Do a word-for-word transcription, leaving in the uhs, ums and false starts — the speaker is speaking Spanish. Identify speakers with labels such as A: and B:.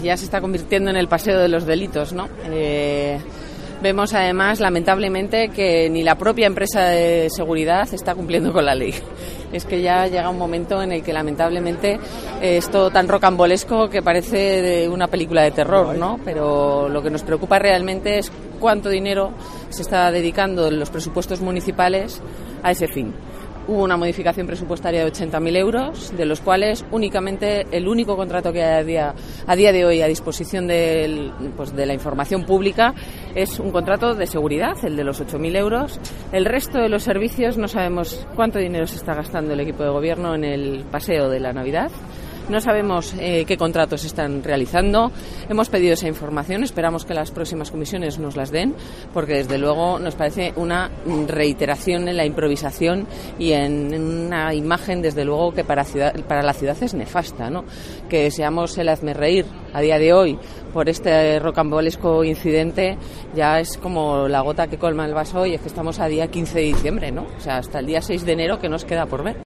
A: Ya se está convirtiendo en el paseo de los delitos, ¿no? Eh, vemos además, lamentablemente, que ni la propia empresa de seguridad está cumpliendo con la ley. Es que ya llega un momento en el que, lamentablemente, es todo tan rocambolesco que parece de una película de terror, ¿no? Pero lo que nos preocupa realmente es cuánto dinero se está dedicando en los presupuestos municipales a ese fin. Hubo una modificación presupuestaria de ochenta mil euros, de los cuales únicamente el único contrato que hay a día, a día de hoy a disposición del, pues de la información pública es un contrato de seguridad, el de los ocho mil euros. El resto de los servicios no sabemos cuánto dinero se está gastando el equipo de gobierno en el paseo de la Navidad. No sabemos eh, qué contratos están realizando. Hemos pedido esa información, esperamos que las próximas comisiones nos las den, porque desde luego nos parece una reiteración en la improvisación y en una imagen, desde luego, que para, ciudad, para la ciudad es nefasta, ¿no? Que seamos el hazmerreír a día de hoy por este rocambolesco incidente ya es como la gota que colma el vaso, y es que estamos a día quince de diciembre, ¿no? O sea, hasta el día seis de enero que nos queda por ver.